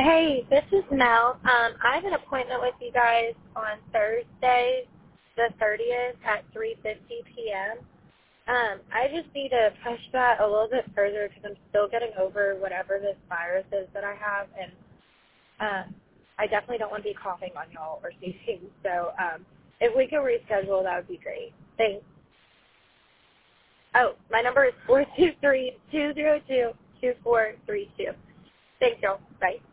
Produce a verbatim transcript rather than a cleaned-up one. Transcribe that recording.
Hey, this is Mel. Um, I have an appointment with you guys on Thursday, the thirtieth at three fifty p.m. Um, I just need to push that a little bit further because I'm still getting over whatever this virus is that I have, and um, I definitely don't want to be coughing on y'all or sneezing. So um, if we could reschedule, that would be great. Thanks. Oh, my number is four two three, two zero two, two four three two. Thanks, y'all. Bye.